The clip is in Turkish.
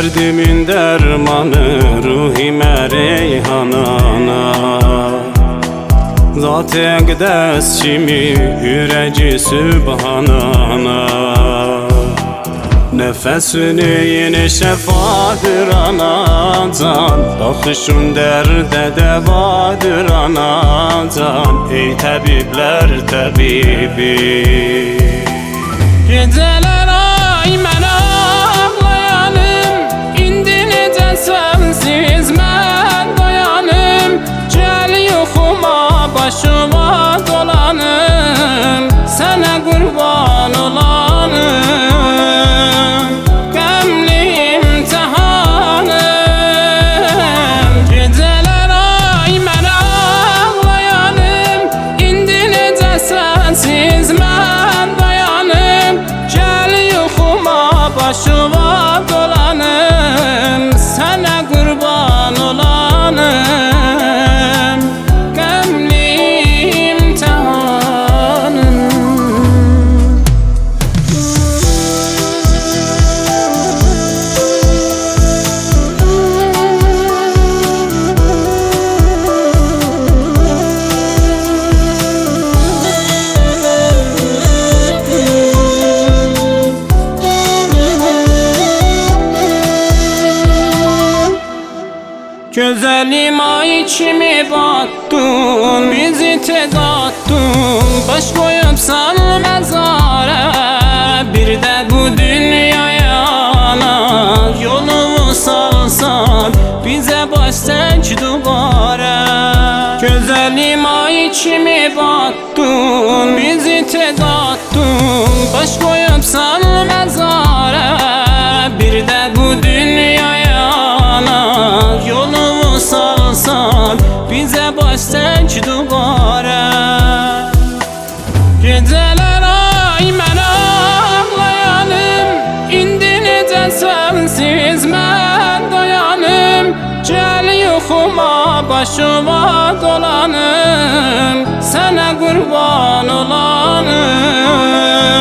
Derdimin dermanı ruhime reyhanana, Zat-ı Ekdes kimi üreci Sübhanana. Nefesini yine şefadır anacan, Bakışın derde devadır anacan. Ey tabipler tabibi, Geceler ay mən ağlayanım, İndi necə sənsiz mən dayanım. Gəl yuxuma başıma dolanım, Sənə qurban olanım, qəmli imtihanım. Geceler ay mən ağlayanım, İndi necə sənsiz mən dayanım. Gəl yuxuma başıma dolanım, Sənə qurban olanım, qəmli imtihanım. Güzelim ay kimi battın, bizi tek attın, Baş koyupsan mezara, Bir de bu dünyaya ana, Yolunu salsan bize baş tek duvara. Güzelim ay kimi battın, bizi tek attın, Baş koyupsan mezara, Bir de bu dünyaya ana, Yolunu salsan bize baş tek duvara. Geceler ay mən ağlayanım, İndi necə sənsiz mən dayanım. Gəl yuxuma başıma dolanım, Sənə qurban olanım.